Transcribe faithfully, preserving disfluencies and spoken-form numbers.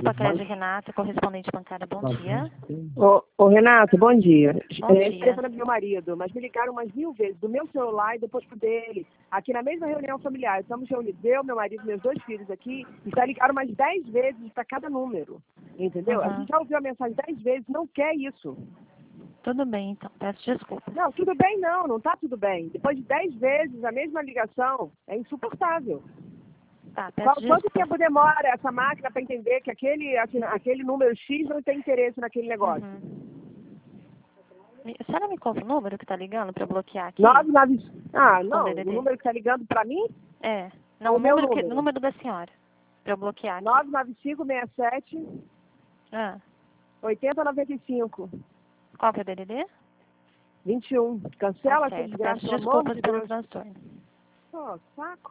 Pacred Renata, correspondente bancária, bom dia. Ô, ô Renato, bom dia. Bom é, dia. telefone do meu marido, mas me ligaram umas mil vezes, do meu celular e depois pro dele. Aqui na mesma reunião familiar, estamos reunidos, eu, meu marido, meus dois filhos aqui, e já ligaram umas dez vezes para cada número, entendeu? Uhum. A gente já ouviu a mensagem dez vezes, não quer isso. Tudo bem, então, peço desculpas. Não, tudo bem não, não tá tudo bem. Depois de dez vezes a mesma ligação, é insuportável. Tá, peço Qual, desculpas. quanto tempo demora essa máquina para entender que aquele, aquele, aquele número X não tem interesse naquele negócio? Uhum. A senhora me conta o número que tá ligando para bloquear aqui? nove nove... Ah, não, D D D. o número que está ligando para mim? É. Não, O o meu número, que, número. o número da senhora. Para eu bloquear aqui. nove nove cinco, seis sete, Ah, oito zero nove cinco. qual que é o D D D? vinte e um. Tá Cancela essa certo. desgraça, Peço pelo amor desculpas de pelo Deus. transtorno. Pô, saco.